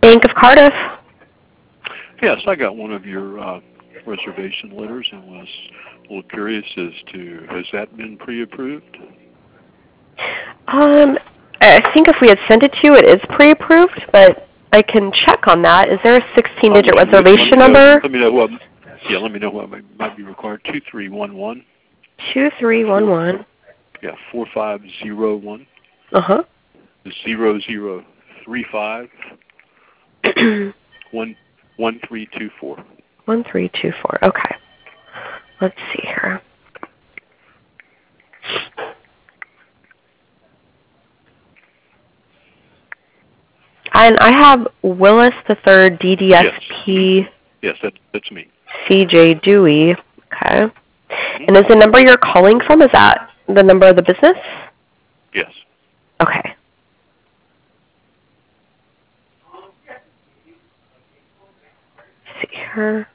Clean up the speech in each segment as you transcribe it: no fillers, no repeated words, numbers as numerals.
Bank of Cardiff. Yes, I got one of your reservation letters and was a little curious as to, has that been pre-approved? I think if we had sent it to you, it is pre-approved, but I can check on that. Is there a 16-digit reservation number? Let me know what. Yeah, let me know what might be required. 2311. 2311. Yeah, 4501. 0035. 1324. 1324. Okay. Let's see here. And I have Willis III DDSP. Yes, that's me. CJ Dewey. Okay. And is the number you're calling from, is that the number of the business? Yes. Okay. Let's see here.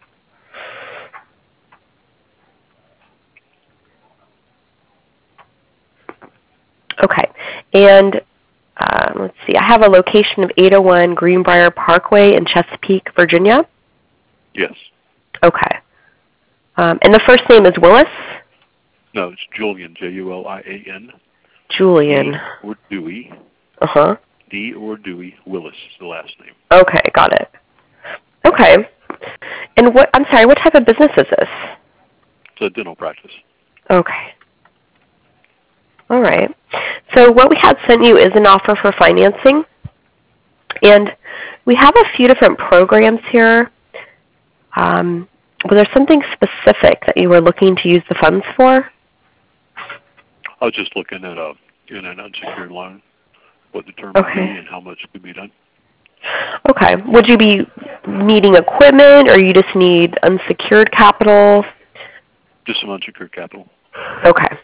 Okay. And let's see. I have a location of 801 Greenbrier Parkway in Chesapeake, Virginia. Yes. Okay. And the first name is Willis? No, it's Julian, Julian. Julian. D or Dewey. D or Dewey. Willis is the last name. Okay, got it. Okay. And I'm sorry, what type of business is this? It's a dental practice. Okay. All right. So what we had sent you is an offer for financing. And we have a few different programs here. Was there something specific that you were looking to use the funds for? I was just looking at in an unsecured loan, what the term would be and how much could be done. Okay. Would you be needing equipment, or you just need unsecured capital? Just some unsecured capital. Okay.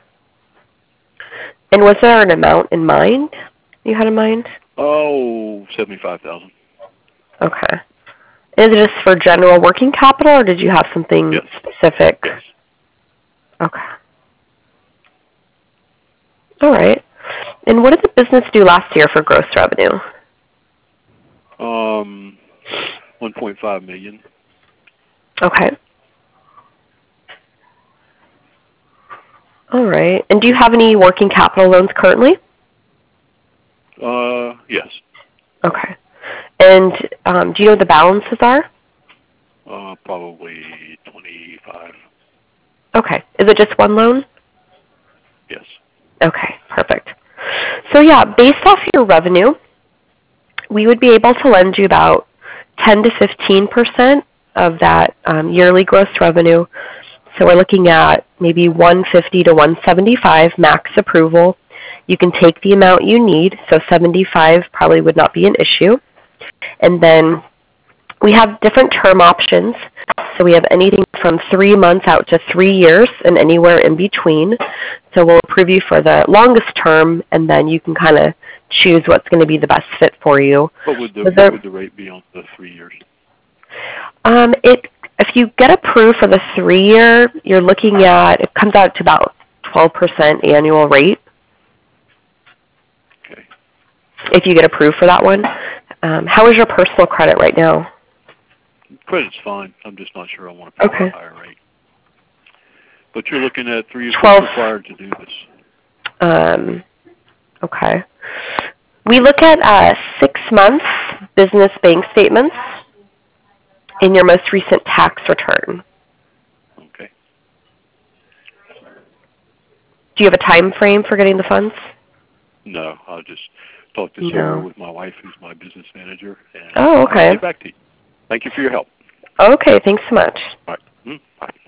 And was there an amount in mind you had in mind? Oh, $75,000. Okay. Is it just for general working capital, or did you have something specific? Yes. Okay. All right. And what did the business do last year for gross revenue? $1.5 million. Okay. All right. And do you have any working capital loans currently? Yes. Okay. And do you know what the balances are? Probably 25. Okay. Is it just one loan? Yes. Okay, perfect. So yeah, based off your revenue, we would be able to lend you about 10 to 15% of that yearly gross revenue. So we're looking at maybe 150 to 175 max approval. You can take the amount you need, so 75 probably would not be an issue. And then we have different term options. So we have anything from 3 months out to 3 years and anywhere in between. So we'll approve you for the longest term, and then you can kind of choose what's going to be the best fit for you. What would the rate be on the 3 years? If you get approved for the 3-year, you're looking at, it comes out to about 12% annual rate. Okay. If you get approved for that one. How is your personal credit right now? Credit's fine. I'm just not sure I want to pay a higher rate. But you're looking at 3 years required to do this. Okay. We look at 6 months business bank statements in your most recent tax return. Okay. Do you have a time frame for getting the funds? No, I'll just talk this over with my wife, who's my business manager, and okay. I'll get back to you. Thank you for your help. Okay, thanks so much. All right. Bye.